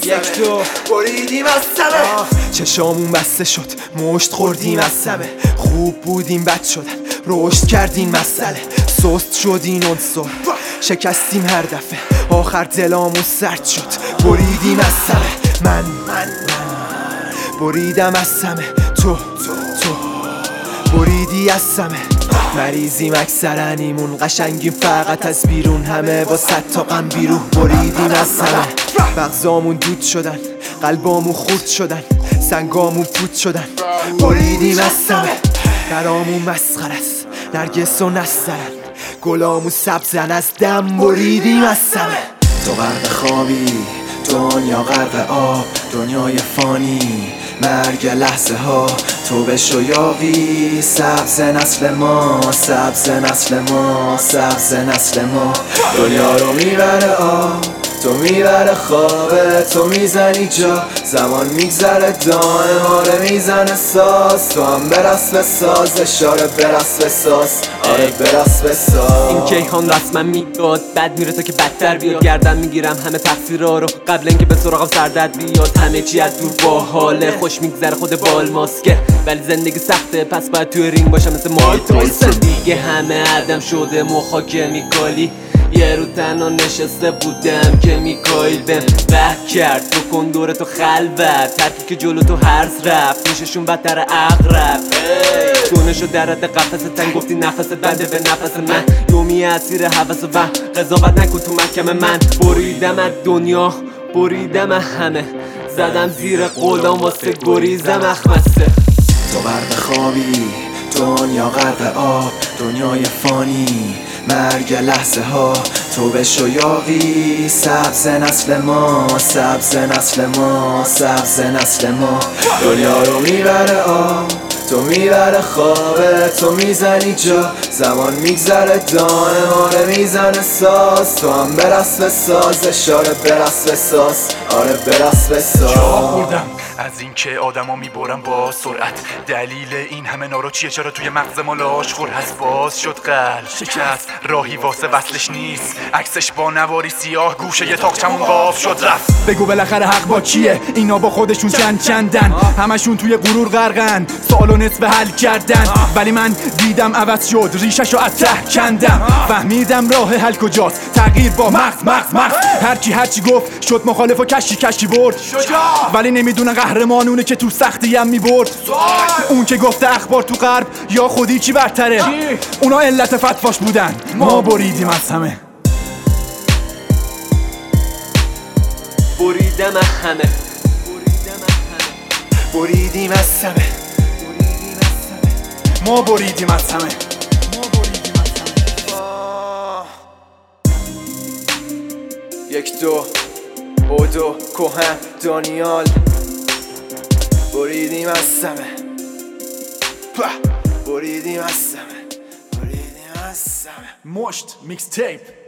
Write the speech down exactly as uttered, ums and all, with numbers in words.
یک دو بریدیم از سمه، چشامون بسته شد مشت خوردیم از سمه. خوب بودیم بد شدن رشد کردیم مسئله، سست شد این عنصر شکستیم هر دفعه، آخر دلامون سرد شد بریدیم از سمه. من من بریدم از سمه، تو تو بریدی از سمه. مریضیم اکثرانیمون، قشنگیم فقط از بیرون، همه با صد تا غم بیرون بریدیم از سمه. مغزامون دود شدن، قلبامون خورد شدن، سنگامون پود شدن بریدیم از سمه. درامون مسخره است، نرگس و نسترن، گلامون سبزن، از دم بریدیم از سمه. تو غرق خوابی، دنیا غرق آب، دنیای فانی، مرگ لحظه ها، تو بشو یاقی. سبز نسل ما، سبز نسل ما، سبز نسل ما. دنیا رو میبره آب، تو میبره خوابه، تو میزنی جا، زمان میگذره دائم، آره میزنه ساز. تو هم برس به ساز، اشاره برس به ساز، آره برس به ساز. این کیهان رسما میداد، بد میره تا که بدتر بیاد. گردن میگیرم همه تقصیرها رو قبل اینکه به سراغم سردرد بیاد. همه چی از دور با حاله، خوش میگذره خود بال ماسکه، ولی زندگی سخته، پس باید توی رینگ باشم مثل مایک تایسون. دیگه همه عدم شده مخاکمیکالی، یه رو تنها نشسته بودم که میکایل بهم وحک کرد. بکن دور تو خلوت، ترکی که جلو تو هرز رفت، میششون بدتر اقرب. دونشو درد قفص تن، گفتی نفست بنده به نفس من، یومی اسیر حوث و وهم، قضاوت نکن تو محکم من. بریدم از دنیا، بریدم از همه، زدم زیر قولام واسه گریزم اخمسته. تو غرق خوابی، دنیا غرق آب، دنیای فانی، مرگ لحظه ها، تو بشو یاقی. سبز نسل ما، سبز نسل ما، سبز نسل ما. دنیا رو میبره آب، تو میبره خوابه، تو میزنی جا، زمان میگذره دائم، آره میزنه ساز. تو هم برس به ساز، اشاره برس به ساز، آره برس به ساز. جا خوردم از اینکه آدما میبرم با سرعت، دلیل این همه نارو چیه؟ چرا توی مغز ما لاشخور هست؟ باز شد قلب شکست، راهی واسه وصلش نیست، عکسش با نواری سیاه، گوشه یه تاقچمون قاف شد رفت. بگو بالاخره حق با کیه؟ اینا با خودشون چند چندن، همشون توی غرور غرقن، سوالو نصف حل کردن، ولی من دیدم عوض شد، ریششو از ته کندم، فهمیدم راه حل کجاست، تغییر با مغز مغز مغز. هرکی هرچی گفت شد مخالف و کشی کشی برد، ولی نمیدونن قهرمان اونه که تو سختی هم میبرد. اون که گفته اخبار تو غرب یا خودی چی برتره، اونا علت فتواش بودن، ما بریدیم از همه. بریدم از همه، بریدیم از سمه، ما بریدیم از همه. یک دو اودو کوهن دانیال بریدیم از سمه، بریدیم از سمه، بریدیم از سمه. مشت میکس تیپ.